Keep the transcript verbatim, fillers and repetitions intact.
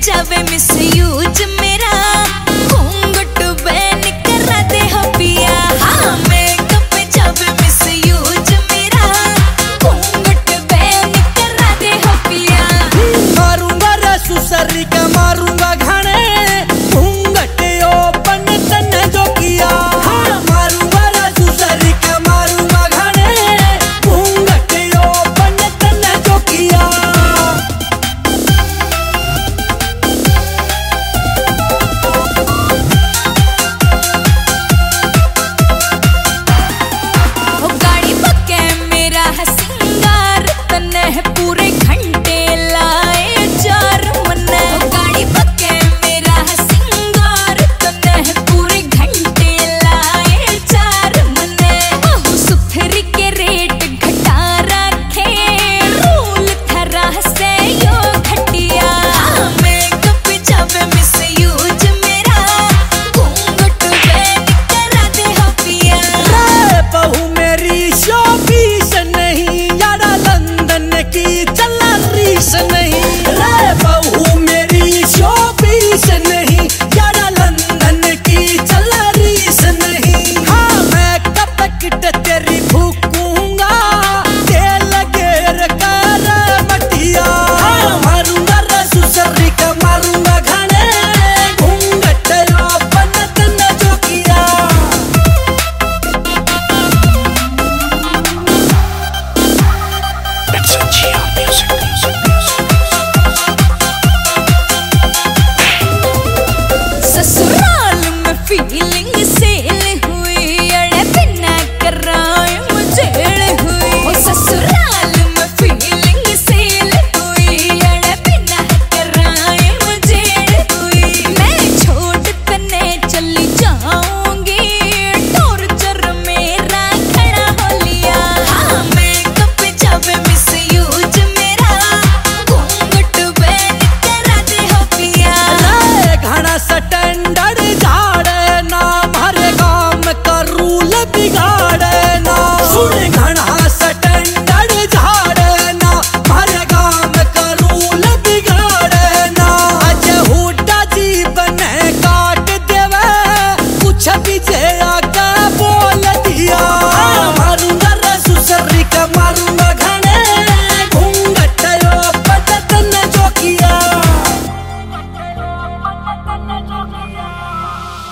जावे miss use मेरा घूंघट बैन करा दे हो पिया। हाँ मेकअप पे जावे मिस यूज मेरा घूंघट बैन करा दे हो पिया। मारूंगा रे सुसरी का मारूंगा घाने घूंघट ओपन तन्ने जो किया। हाँ मारूंगा रे सुसरी का मारूंगा घाने घूंघट ओपन तन्ने जो किया। गाड़ी पक्के मेरा है सिंगार तन्ने पूरे घंटे लाए चार मन्ने। गाड़ी पक्के मेरा है सिंगार तन्ने पूरे घंटे लाए चार मन्ने। बहु सुथरी के रेट घटा रखे रूल थरा से यो घटिया। मेकअप जावे मिस यूज मेरा घूंघट बैन करा दे हो पिया। रे बहू मेरी शोपीस नहीं यारा लंदन की चला रीस नहीं। रे बहू मेरी शोपीस नहीं यारा लंदन की चला रीस नहीं। हाँ मैं कब किट तेरी फूकूंगा तेल गेर कर मटिया। हाँ मारूंगा रे सुसरी का मारूंगा घाने घूंघट ओपन तन्ने जो किया। ससुराल में फीलिंग सेल हुई अड़े बिना कराए मुझे हुई। ओ ससुराल में फीलिंग सेल हुई अड़े बिना कराए मुझे हुई। मैं छोड़ तने चली जाऊंगी टॉर्चर मेरा खड़ा हो लिया। हाँ मेकअप जावे मिस यूज मेरा घूंघट बैन करा दे हो पिया। रे घना स्टैंडर्ड झाड़े ना हमारे काम का रूल बिगाड़े ना। सुन घना स्टैंडर्ड झाड़े ना हमारे काम का रूल बिगाड़े ना। आज हुड्डा जीवन काट देवे कुछ भी जे आगे